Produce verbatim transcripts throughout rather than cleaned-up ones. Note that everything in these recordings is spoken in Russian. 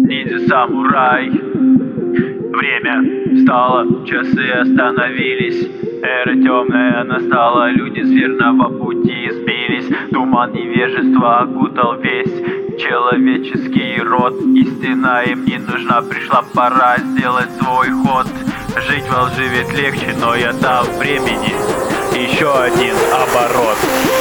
ниндзя-самурай. Время встало, часы остановились. Эра темная настала, люди с верного пути сбились. Туман невежества окутал весь человеческий род. Истина им не нужна, пришла пора сделать свой ход. Жить во лжи ведь легче, но я дам времени еще один оборот.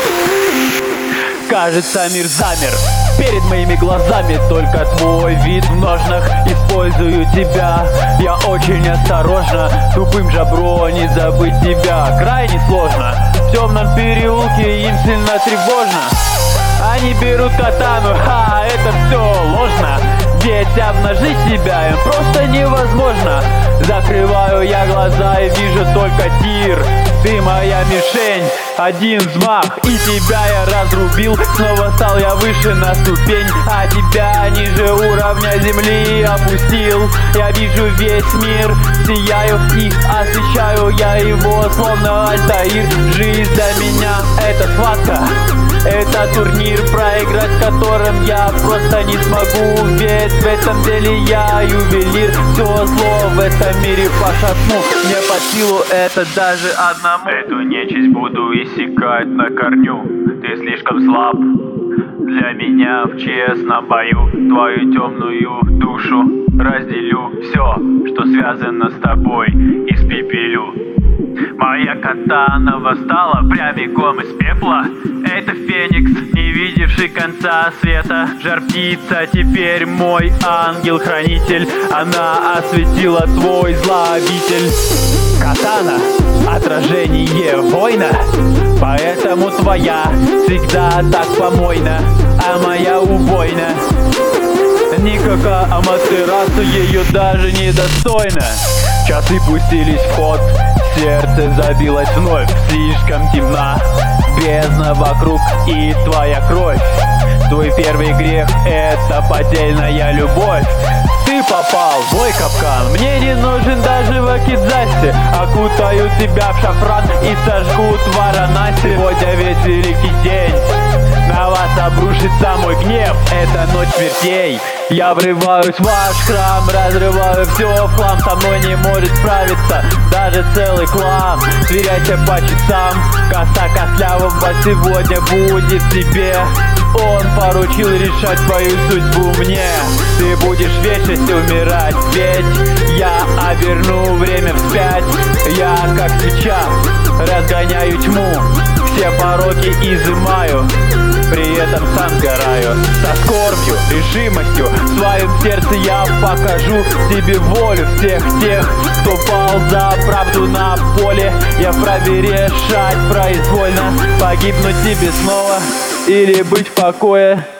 Кажется, мир замер перед моими глазами, только твой вид в ножнах. Использую тебя, я очень осторожно, тупым жабро не забыть тебя крайне сложно. В темном переулке им сильно тревожно. Они берут катану, ха, это все ложно. Ведь обнажить себя им просто невозможно. Закрываю я глаза и вижу только тир. Ты моя мишень, один взмах, и тебя я разрубил. Снова стал я выше на ступень, а тебя ниже уровня земли опустил. Я вижу весь мир, сияю и освещаю я его, словно Альтаир. Жизнь для меня это схватка, это турнир, проиграть в котором я просто не смогу. Ведь в этом деле я ювелир. Все зло в этом мире пошатну, мне под силу это даже одному. Эту нечисть буду иссякать на корню. Ты слишком слаб для меня в честном бою. Твою темную душу разделю, все, что связано с тобой, испепелю. Моя катана восстала прямиком из пепла. Это феникс, не видевший конца света. Жар птица теперь мой ангел-хранитель. Она осветила твой злообитель. Катана — отражение воина, поэтому твоя всегда так помойна, а моя убойна. Никакая Аматерасу ее даже не достойна. Часы пустились в ход, сердце забилось вновь. Слишком темна бездна вокруг и твоя кровь. Твой первый грех — это поддельная любовь. Ты попал в мой капкан, мне не нужен даже вакидзаси. Окутаю тебя в шафран и сожгут Варанаси. Сегодня ведь великий день, на вас обрушится мой гнев. Это ночь смертей. Я врываюсь в ваш храм, разрываю все в хлам. Со мной не может справиться даже целый клан. Сверяйся по часам, коса костлявого сегодня будет тебе. Он поручил решать твою судьбу мне. Ты будешь в вечности умирать, ведь я оберну время вспять. Я как свеча разгоняю тьму, все пороки изымаю, при этом сам сгораю. Со скорбью, решимостью в своем сердце я покажу тебе волю всех тех, кто пал за правду на поле. Я вправе решать произвольно, погибнуть тебе снова или быть в покое.